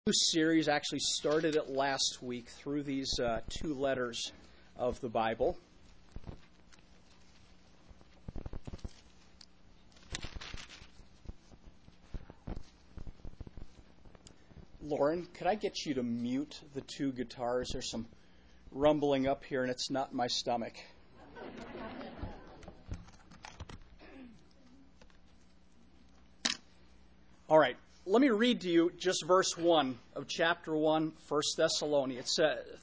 New series actually started it last week through these two letters of the Bible. Lauren, could I get you to mute the two guitars? There's some rumbling up here, and it's not my stomach. All right. Let me read to you just verse 1 of chapter 1, 1 Thessalonians.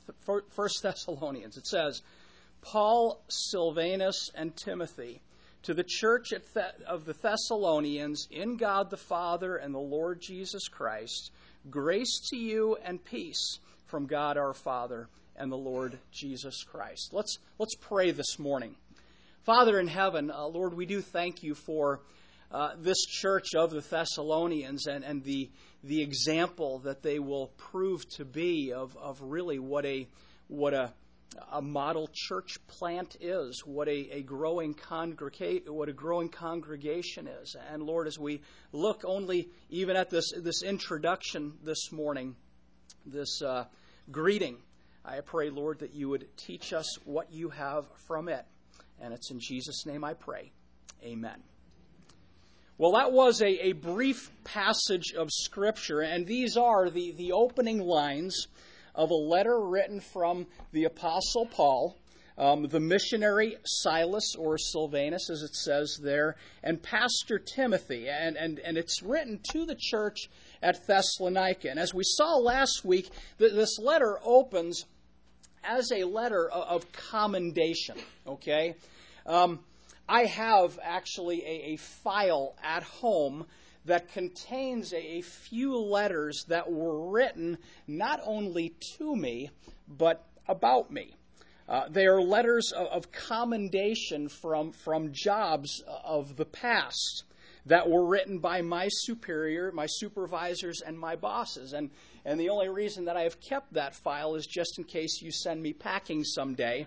It says, Paul, Silvanus, and Timothy, to the church of the Thessalonians, in God the Father and the Lord Jesus Christ, grace to you and peace from God our Father and the Lord Jesus Christ. Let's pray this morning. Father in heaven, Lord, we do thank you for this church of the Thessalonians and the example that they will prove to be of really what a model church plant is, what a growing congregation is. And Lord, as we look only even at this introduction this morning, this greeting, I pray, Lord, that you would teach us what you have from it. And it's in Jesus' name I pray. Amen. Well, that was a brief passage of Scripture, and these are the opening lines of a letter written from the Apostle Paul, the missionary Silas or Silvanus, as it says there, and Pastor Timothy, and it's written to the church at Thessalonica. And as we saw last week, this letter opens as a letter of commendation, okay? I have actually a file at home that contains a few letters that were written not only to me, but about me. They are letters of commendation from jobs of the past that were written by my superior, my supervisors, and my bosses. And the only reason that I have kept that file is just in case you send me packing someday.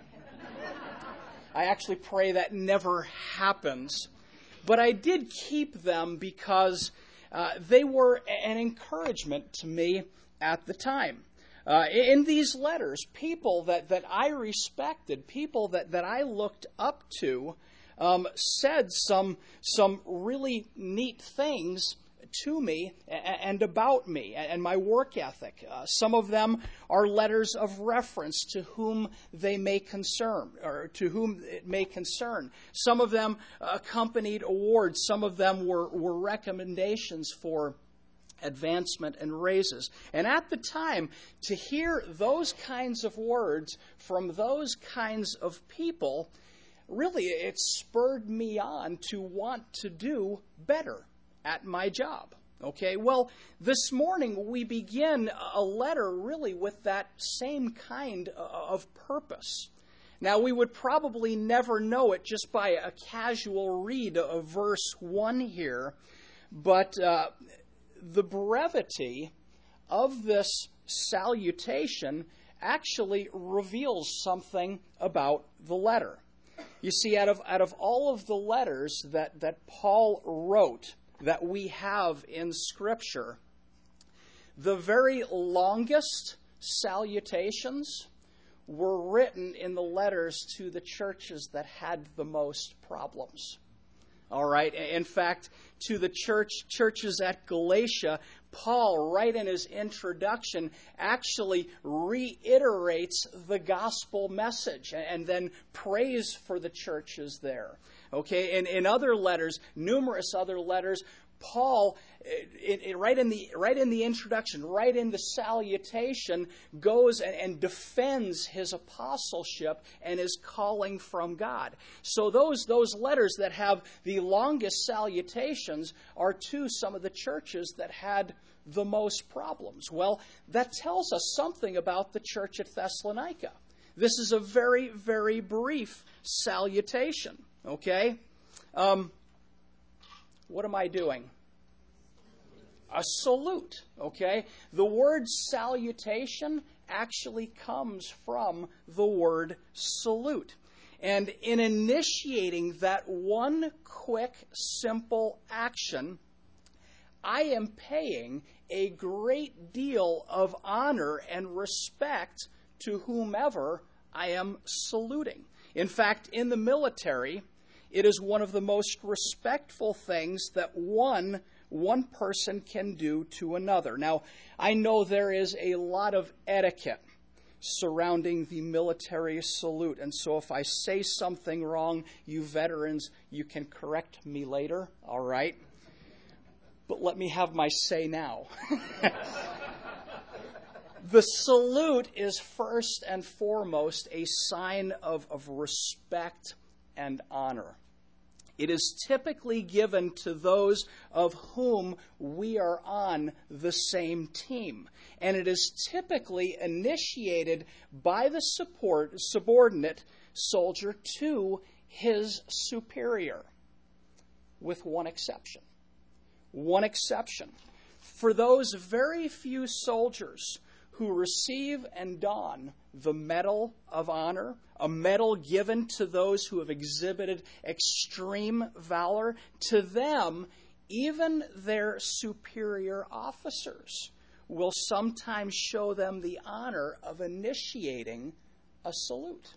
I actually pray that never happens. But I did keep them because they were an encouragement to me at the time. In these letters, people that I respected, people that I looked up to, said some really neat things to me and about me and my work ethic. Some of them are letters of reference to whom they may concern, or to whom it may concern. Some of them accompanied awards. Some of them were recommendations for advancement and raises. And at the time, to hear those kinds of words from those kinds of people, really it spurred me on to want to do better at my job. Okay, well, this morning we begin a letter really with that same kind of purpose. Now, we would probably never know it just by a casual read of verse 1 here, but the brevity of this salutation actually reveals something about the letter. You see, out of all of the letters that Paul wrote, that we have in Scripture, the very longest salutations were written in the letters to the churches that had the most problems. All right. In fact, to the churches at Galatia, Paul, right in his introduction, actually reiterates the gospel message and then prays for the churches there. Okay, and in other letters, numerous other letters, Paul, right in the introduction, right in the salutation, goes and defends his apostleship and his calling from God. So those letters that have the longest salutations are to some of the churches that had the most problems. Well, that tells us something about the church at Thessalonica. This is a very, very brief salutation. Okay? What am I doing? A salute. Okay? The word salutation actually comes from the word salute. And in initiating that one quick, simple action, I am paying a great deal of honor and respect to whomever I am saluting. In fact, in the military, it is one of the most respectful things that one person can do to another. Now, I know there is a lot of etiquette surrounding the military salute, and so if I say something wrong, you veterans, you can correct me later, all right? But let me have my say now. The salute is first and foremost a sign of respect and honor. It is typically given to those of whom we are on the same team. And it is typically initiated by the subordinate soldier to his superior, with one exception. One exception. For those very few soldiers who receive and don the Medal of Honor, a medal given to those who have exhibited extreme valor, to them, even their superior officers will sometimes show them the honor of initiating a salute.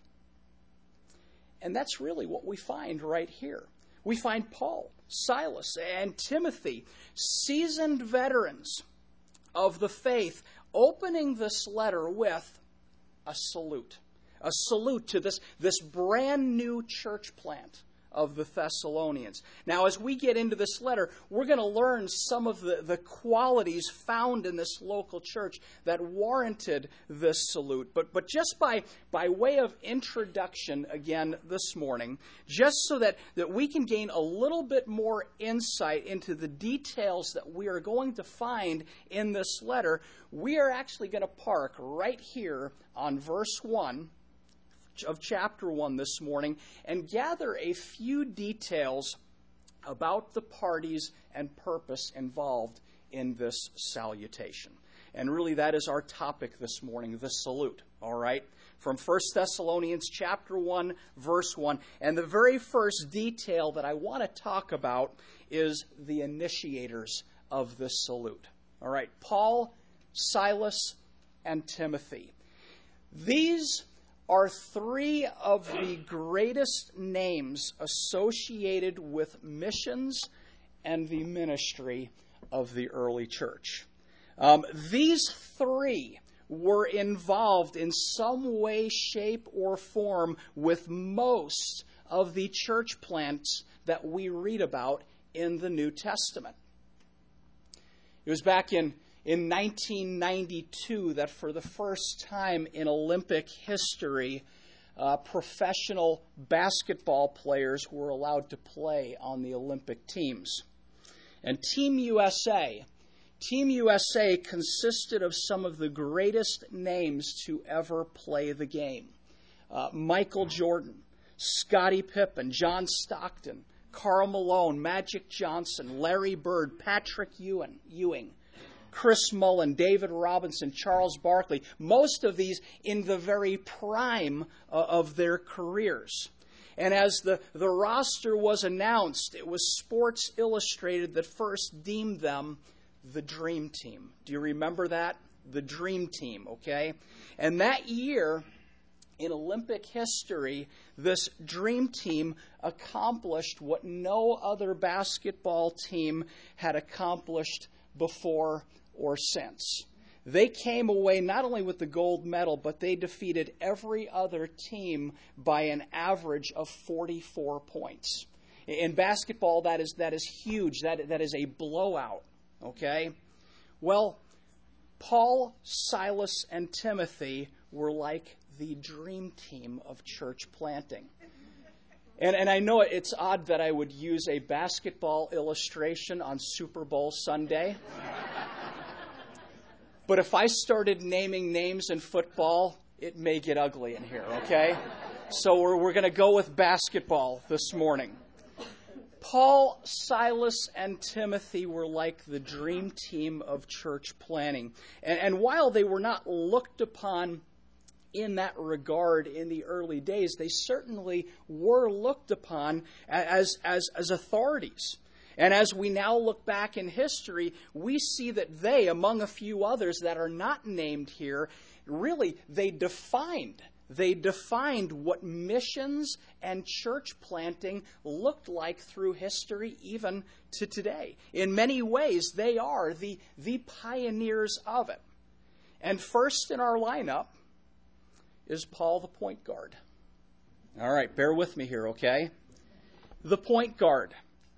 And that's really what we find right here. We find Paul, Silas, and Timothy, seasoned veterans of the faith, opening this letter with a salute. A salute to this brand new church plant of the Thessalonians. Now, as we get into this letter, we're going to learn some of the qualities found in this local church that warranted this salute. But just by way of introduction again this morning, just so that we can gain a little bit more insight into the details that we are going to find in this letter, we are actually going to park right here on verse 1 of chapter 1 this morning and gather a few details about the parties and purpose involved in this salutation. And really that is our topic this morning, the salute, all right? From 1 Thessalonians chapter 1, verse 1. And the very first detail that I want to talk about is the initiators of this salute. All right, Paul, Silas, and Timothy. These are three of the greatest names associated with missions and the ministry of the early church. These three were involved in some way, shape, or form with most of the church plants that we read about in the New Testament. It was back in 1992 that for the first time in Olympic history, professional basketball players were allowed to play on the Olympic teams. And Team USA consisted of some of the greatest names to ever play the game. Michael Jordan, Scottie Pippen, John Stockton, Karl Malone, Magic Johnson, Larry Bird, Patrick Ewing, Chris Mullin, David Robinson, Charles Barkley, most of these in the very prime of their careers. And as the roster was announced, it was Sports Illustrated that first deemed them the Dream Team. Do you remember that? The Dream Team, okay? And that year, in Olympic history, this Dream Team accomplished what no other basketball team had accomplished before or since. They came away not only with the gold medal, but they defeated every other team by an average of 44 points. In basketball, that is huge. That is a blowout, okay? Well, Paul, Silas, and Timothy were like the dream team of church planting. And I know it's odd that I would use a basketball illustration on Super Bowl Sunday. But if I started naming names in football, it may get ugly in here, okay? So we're going to go with basketball this morning. Paul, Silas, and Timothy were like the dream team of church planting. And while they were not looked upon in that regard in the early days, they certainly were looked upon as authorities, And as we now look back in history, we see that they, among a few others that are not named here, really, they defined what missions and church planting looked like through history, even to today. In many ways, they are the pioneers of it. And first in our lineup is Paul, the point guard. All right, bear with me here, okay? The point guard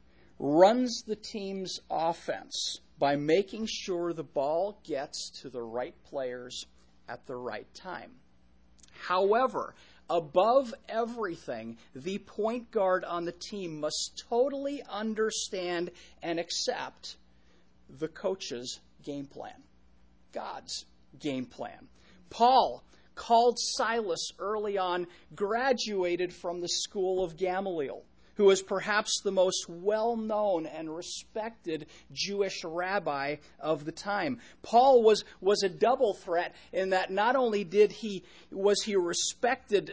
runs the team's offense by making sure the ball gets to the right players at the right time. However, above everything, the point guard on the team must totally understand and accept the coach's game plan, God's game plan. Paul, called Silas early on, graduated from the school of Gamaliel, who was perhaps the most well-known and respected Jewish rabbi of the time. Paul was a double threat in that not only was he respected,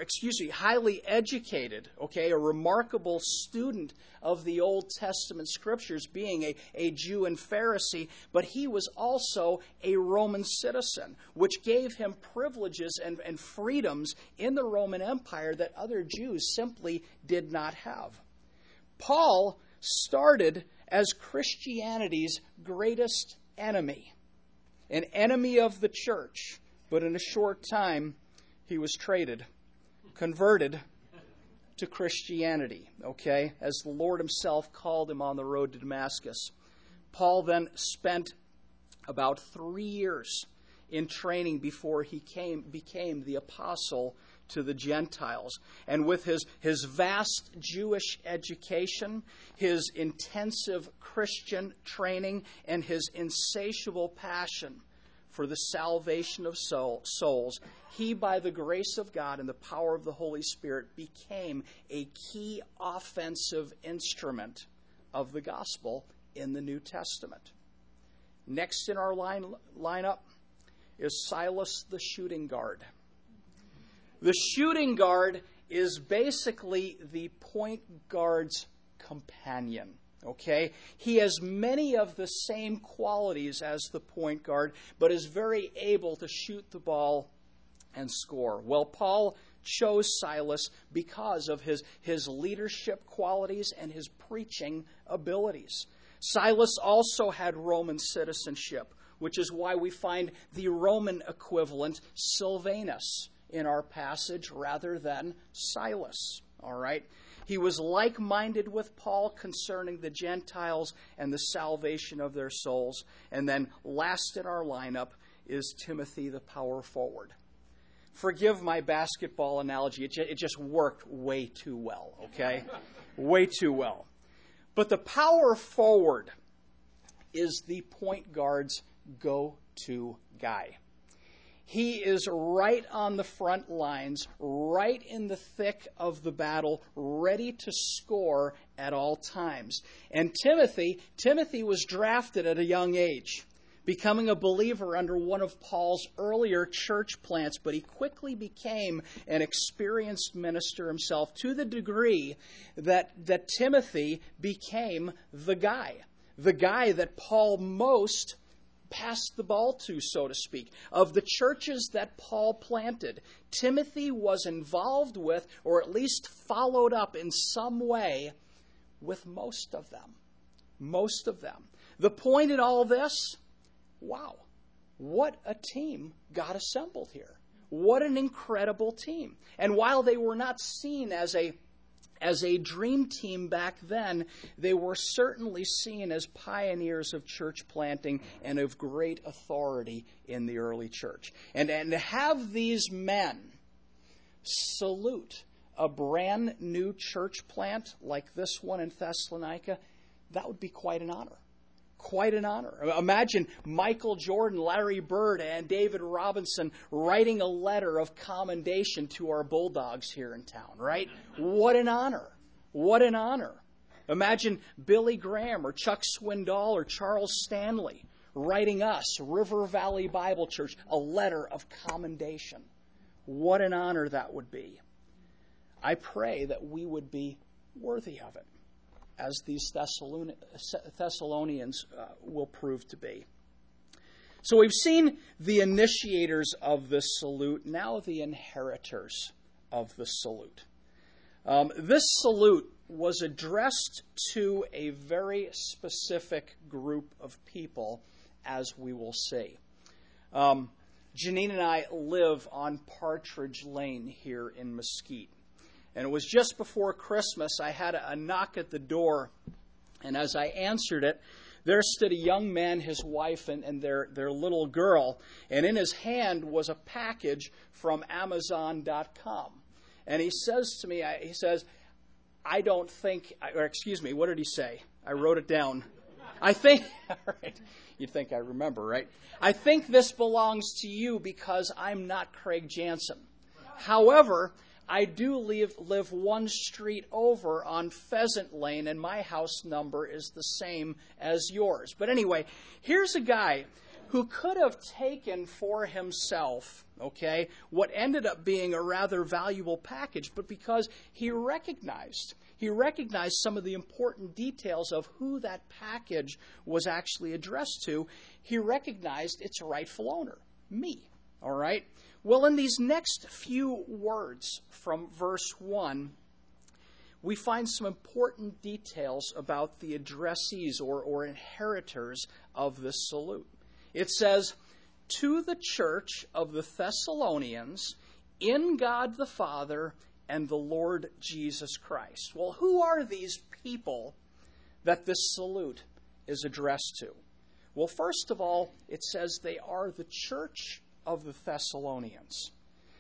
highly educated, a remarkable student of the Old Testament Scriptures, being a Jew and Pharisee, but he was also a Roman citizen, which gave him privileges and freedoms in the Roman Empire that other Jews simply did not have. Paul started as Christianity's greatest enemy, an enemy of the church, but in a short time he was converted to Christianity, as the Lord himself called him on the road to Damascus. Paul then spent about 3 years in training before he became the apostle to the Gentiles. And with his vast Jewish education, his intensive Christian training, and his insatiable passion for the salvation of souls, he, by the grace of God and the power of the Holy Spirit, became a key offensive instrument of the gospel in the New Testament. Next in our lineup is Silas, the shooting guard. The shooting guard is basically the point guard's companion. He has many of the same qualities as the point guard, but is very able to shoot the ball and score. Well, Paul chose Silas because of his leadership qualities and his preaching abilities. Silas also had Roman citizenship, which is why we find the Roman equivalent, Silvanus, in our passage rather than Silas. All right? He was like-minded with Paul concerning the Gentiles and the salvation of their souls. And then last in our lineup is Timothy, the power forward. Forgive my basketball analogy. It just worked way too well, way too well. But the power forward is the point guard's go-to guy. He is right on the front lines, right in the thick of the battle, ready to score at all times. And Timothy was drafted at a young age, becoming a believer under one of Paul's earlier church plants, but he quickly became an experienced minister himself, to the degree that Timothy became the guy that Paul most passed the ball to, so to speak. Of the churches that Paul planted, Timothy was involved with, or at least followed up in some way with most of them. Most of them. The point in all this, wow, what a team God assembled here. What an incredible team. And while they were not seen as a dream team back then, they were certainly seen as pioneers of church planting and of great authority in the early church. And to have these men salute a brand new church plant like this one in Thessalonica, that would be quite an honor. Quite an honor. Imagine Michael Jordan, Larry Bird, and David Robinson writing a letter of commendation to our Bulldogs here in town, right? What an honor. What an honor. Imagine Billy Graham or Chuck Swindoll or Charles Stanley writing us, River Valley Bible Church, a letter of commendation. What an honor that would be. I pray that we would be worthy of it. as these Thessalonians will prove to be. So we've seen the initiators of this salute, now the inheritors of the salute. This salute was addressed to a very specific group of people, as we will see. Janine and I live on Partridge Lane here in Mesquite. And it was just before Christmas. I had a knock at the door, and as I answered it, there stood a young man, his wife, and their little girl, and in his hand was a package from Amazon.com. And he says to me, I don't think, or excuse me, what did he say? I wrote it down. I think, all right, you'd think I remember, right? I think this belongs to you because I'm not Craig Jansen. However, I do live one street over on Pheasant Lane, and my house number is the same as yours. But anyway, here's a guy who could have taken for himself, okay, what ended up being a rather valuable package, but because he recognized some of the important details of who that package was actually addressed to, he recognized its rightful owner, me, all right? Well, in these next few words from verse 1, we find some important details about the addressees or inheritors of this salute. It says, to the church of the Thessalonians, in God the Father and the Lord Jesus Christ. Well, who are these people that this salute is addressed to? Well, first of all, it says they are the church of the Thessalonians.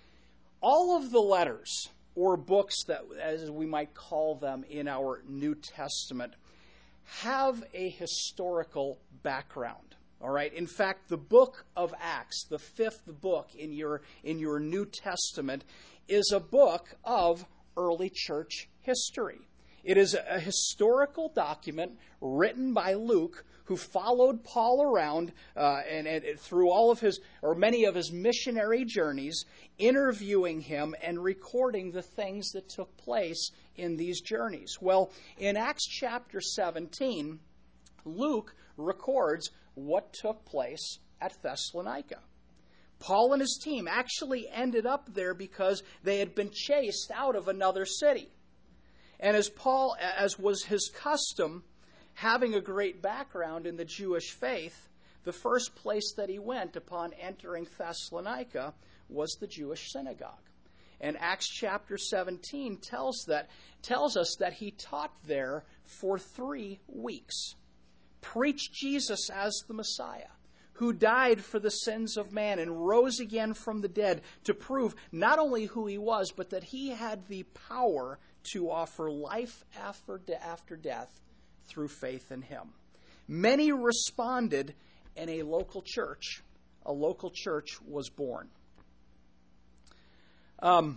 All of the letters or books, that, as we might call them in our New Testament, have a historical background. All right. In fact, the book of Acts, the fifth book in your New Testament, is a book of early church history. It is a historical document written by Luke, who followed Paul around and through all of his, or many of his missionary journeys, interviewing him and recording the things that took place in these journeys. Well, in Acts chapter 17, Luke records what took place at Thessalonica. Paul and his team actually ended up there because they had been chased out of another city. And as Paul, as was his custom, having a great background in the Jewish faith, the first place that he went upon entering Thessalonica was the Jewish synagogue. And Acts chapter 17 tells us that he taught there for 3 weeks, preached Jesus as the Messiah, who died for the sins of man and rose again from the dead to prove not only who he was, but that he had the power to offer life after death through faith in him. Many responded, and a local church was born. But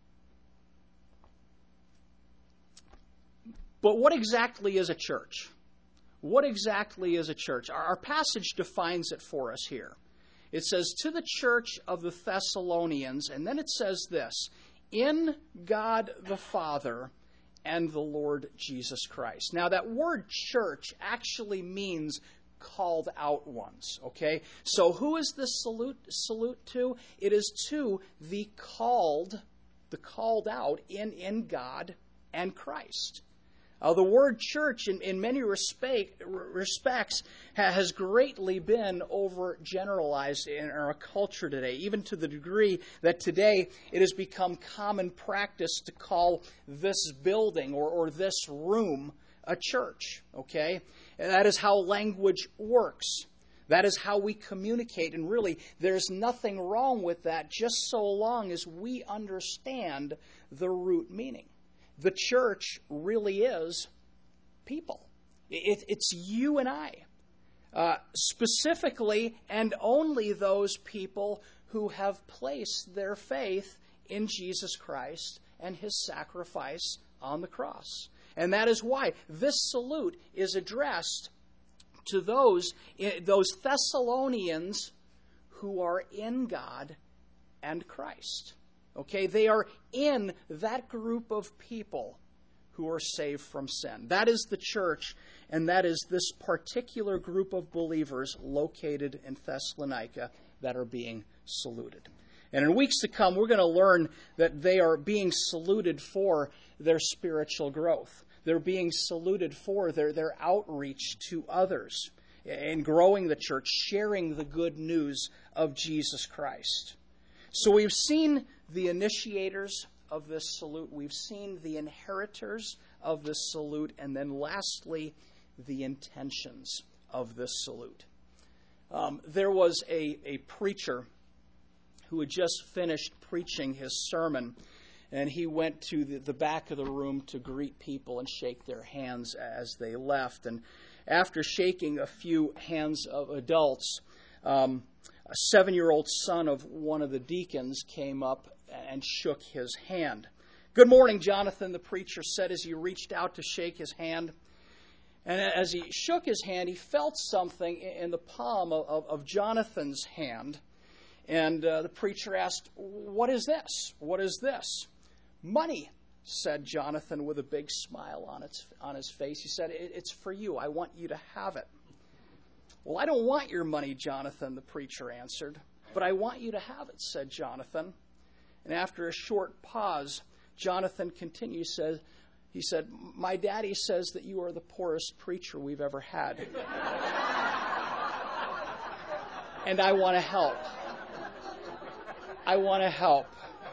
what exactly is a church? What exactly is a church? Our passage defines it for us here. It says, to the church of the Thessalonians, and then it says this, in God the Father and the Lord Jesus Christ. Now, that word church actually means called out ones, okay? So who is this salute to? It is to the called out in God and Christ. The word church, in many respects, has greatly been overgeneralized in our culture today, even to the degree that today it has become common practice to call this building or this room a church, okay? And that is how language works. That is how we communicate, and really, there's nothing wrong with that, just so long as we understand the root meaning. The church really is people. It's you and I. Specifically, and only those people who have placed their faith in Jesus Christ and his sacrifice on the cross. And that is why this salute is addressed to those Thessalonians who are in God and Christ. Okay, they are in that group of people who are saved from sin. That is the church, and that is this particular group of believers located in Thessalonica that are being saluted. And in weeks to come, we're going to learn that they are being saluted for their spiritual growth. They're being saluted for their outreach to others in growing the church, sharing the good news of Jesus Christ. So we've seen the initiators of this salute. We've seen the inheritors of this salute. And then lastly, the intentions of this salute. There was a preacher who had just finished preaching his sermon, and he went to the back of the room to greet people and shake their hands as they left. And after shaking a few hands of adults, a 7-year-old son of one of the deacons came up and shook his hand. "Good morning, Jonathan," the preacher said as he reached out to shake his hand. And as he shook his hand, he felt something in the palm of Jonathan's hand. And the preacher asked, "What is this? What is this?" "Money," said Jonathan with a big smile on his face. He said, "It's for you. I want you to have it." "Well, I don't want your money, Jonathan," the preacher answered. "But I want you to have it," said Jonathan. And after a short pause, Jonathan continued, he said, "My daddy says that you are the poorest preacher we've ever had. And I want to help. I want to help."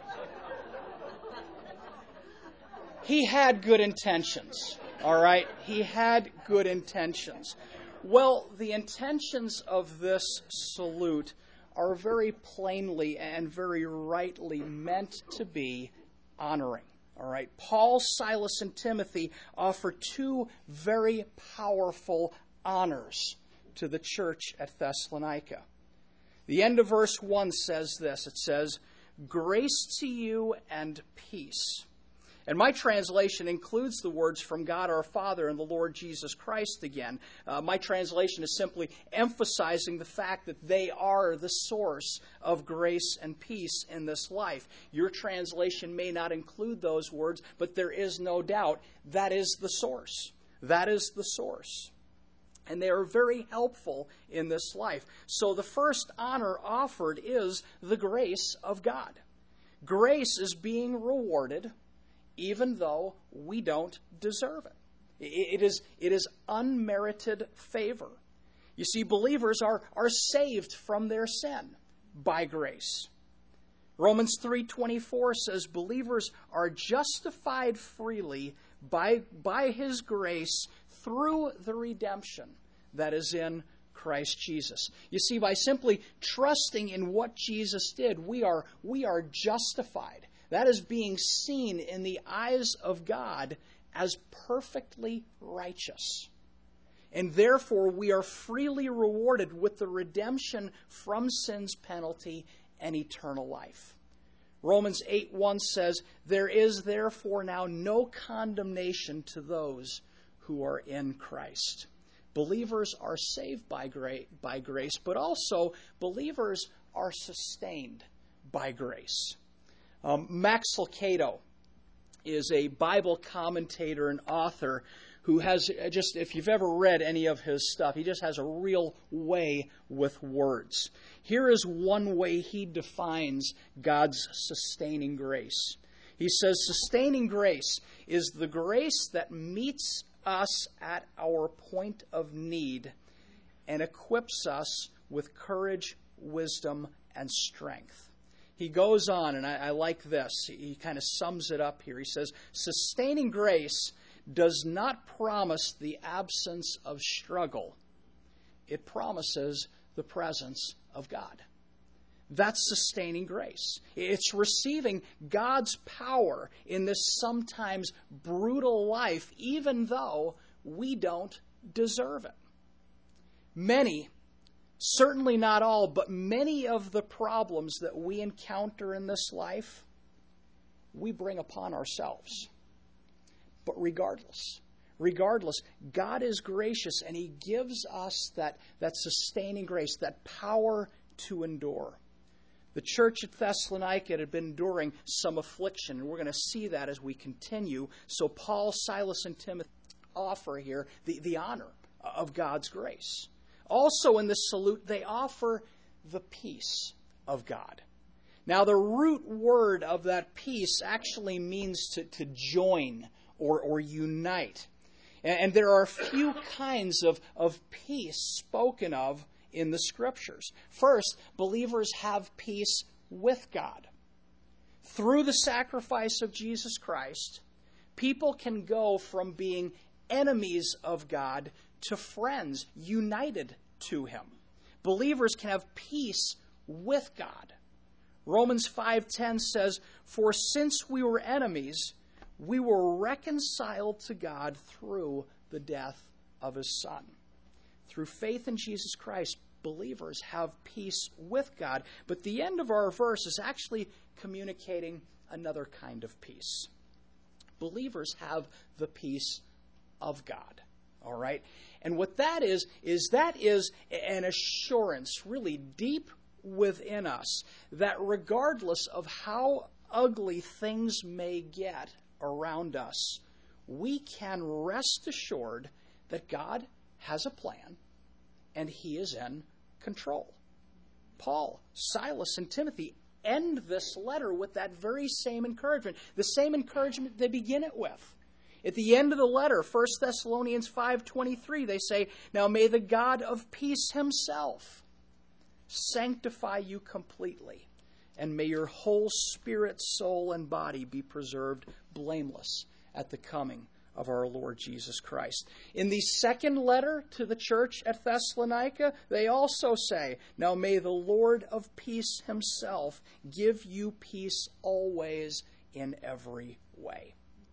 He had good intentions, all right? He had good intentions. Well, the intentions of this salute are very plainly and very rightly meant to be honoring, all right? Paul, Silas, and Timothy offer two very powerful honors to the church at Thessalonica. The end of verse 1 says this. It says, "Grace to you and peace." And my translation includes the words "from God our Father and the Lord Jesus Christ" again. My translation is simply emphasizing the fact that they are the source of grace and peace in this life. Your translation may not include those words, but there is no doubt that is the source. That is the source. And they are very helpful in this life. So the first honor offered is the grace of God. Grace is being rewarded even though we don't deserve it. It is unmerited favor. You see, believers are saved from their sin by grace. Romans 3:24 says believers are justified freely by His grace through the redemption that is in Christ Jesus. You see, by simply trusting in what Jesus did, we are justified. That is being seen in the eyes of God as perfectly righteous. And therefore, we are freely rewarded with the redemption from sin's penalty and eternal life. Romans 8:1 says, "There is therefore now no condemnation to those who are in Christ." Believers are saved by grace, but also believers are sustained by grace. Max Lucado is a Bible commentator and author who has just, if you've ever read any of his stuff, he just has a real way with words. Here is one way he defines God's sustaining grace. He says, "Sustaining grace is the grace that meets us at our point of need and equips us with courage, wisdom, and strength." He goes on, and I like this. He kind of sums it up here. He says, "Sustaining grace does not promise the absence of struggle. It promises the presence of God." That's sustaining grace. It's receiving God's power in this sometimes brutal life, even though we don't deserve it. Many, certainly not all, but many of the problems that we encounter in this life, we bring upon ourselves. But regardless, God is gracious and He gives us that sustaining grace, that power to endure. The church at Thessalonica had been enduring some affliction, and we're going to see that as we continue. So Paul, Silas, and Timothy offer here the honor of God's grace. Also in this salute, they offer the peace of God. Now, the root word of that peace actually means to join or unite. And there are a few kinds of peace spoken of in the Scriptures. First, believers have peace with God. Through the sacrifice of Jesus Christ, people can go from being enemies of God to friends united to Him. Believers can have peace with God. Romans 5:10 says, "For since we were enemies, we were reconciled to God through the death of His Son." Through faith in Jesus Christ, believers have peace with God. But the end of our verse is actually communicating another kind of peace. Believers have the peace of God. All right? And what that is an assurance really deep within us that regardless of how ugly things may get around us, we can rest assured that God has a plan and He is in control. Paul, Silas, and Timothy end this letter with that very same encouragement, the same encouragement they begin it with. At the end of the letter, 1 Thessalonians 5:23, they say, "Now may the God of peace Himself sanctify you completely, and may your whole spirit, soul, and body be preserved blameless at the coming of our Lord Jesus Christ." In the second letter to the church at Thessalonica, they also say, "Now may the Lord of peace Himself give you peace always in every way."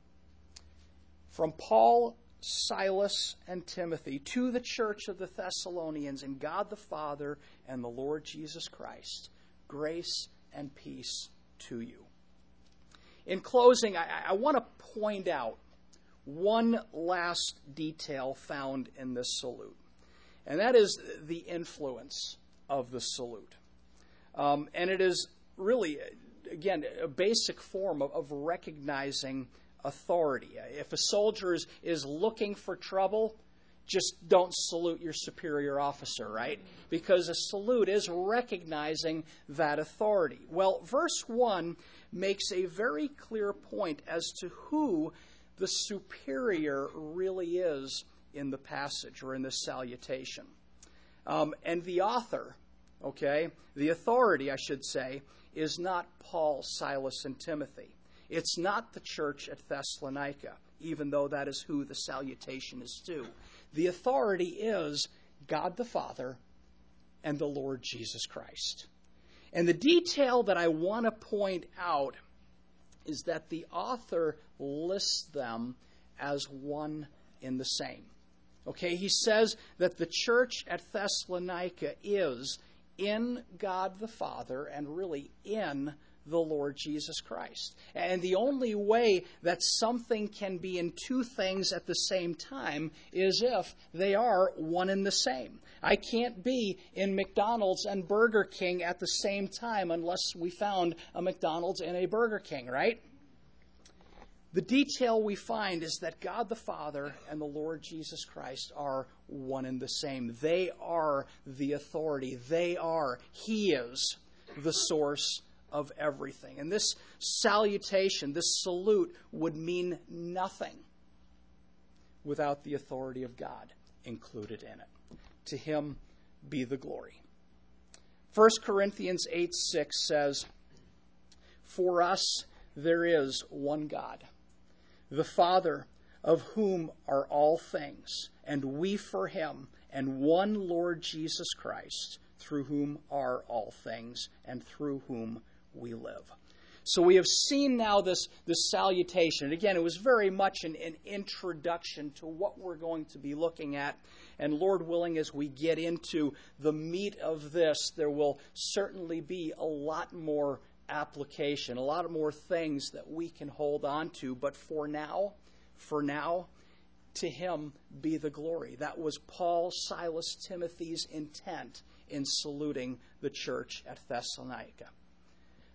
From Paul, Silas, and Timothy to the church of the Thessalonians and God the Father and the Lord Jesus Christ, grace and peace to you. In closing, I want to point out one last detail found in this salute, and that is the influence of the salute. And it is really, again, a basic form of recognizing authority. If a soldier is looking for trouble, just don't salute your superior officer, right? Because a salute is recognizing that authority. Well, verse 1 makes a very clear point as to who the superior really is in the passage or in this salutation. And the author, the authority, I should say, is not Paul, Silas, and Timothy. It's not the church at Thessalonica, even though that is who the salutation is to. The authority is God the Father and the Lord Jesus Christ. And the detail that I want to point out is that the author lists them as one in the same. He says that the church at Thessalonica is in God the Father and really in the Lord Jesus Christ. And the only way that something can be in two things at the same time is if they are one and the same. I can't be in McDonald's and Burger King at the same time unless we found a McDonald's and a Burger King, right? The detail we find is that God the Father and the Lord Jesus Christ are one and the same. They are the authority. He is the source of everything. And this salutation, this salute, would mean nothing without the authority of God included in it. To Him be the glory. 1 Corinthians 8:6 says, "For us there is one God, the Father, of whom are all things, and we for Him, and one Lord Jesus Christ, through whom are all things, and through whom we live." So we have seen now this salutation. And again, it was very much an introduction to what we're going to be looking at. And Lord willing, as we get into the meat of this, there will certainly be a lot more application, a lot more things that we can hold on to. But for now, to Him be the glory. That was Paul, Silas, Timothy's intent in saluting the church at Thessalonica.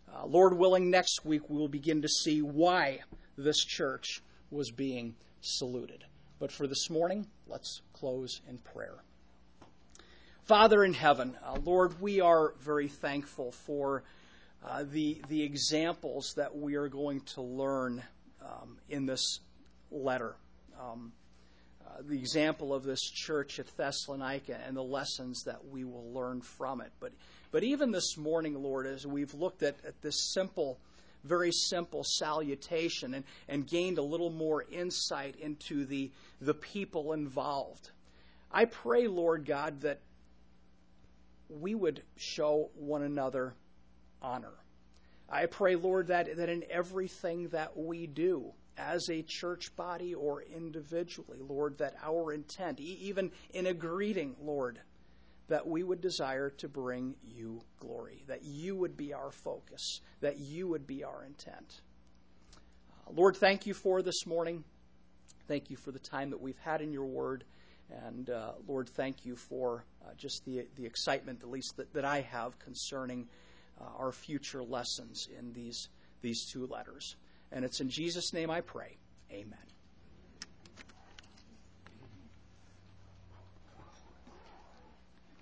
Lord willing, next week we will begin to see why this church was being saluted. But for this morning, let's close in prayer. Father in heaven, Lord, we are very thankful for the examples that we are going to learn in this letter. The example of this church at Thessalonica and the lessons that we will learn from it. But even this morning, Lord, as we've looked at this very simple salutation and gained a little more insight into the people involved, I pray, Lord God, that we would show one another honor. I pray, Lord, that in everything that we do, as a church body or individually, Lord, that our intent, even in a greeting, Lord, that we would desire to bring you glory, that you would be our focus, that you would be our intent. Lord, thank you for this morning. Thank you for the time that we've had in your word. And Lord, thank you for just the excitement, at least that I have concerning our future lessons in these two letters. And it's in Jesus' name I pray. Amen.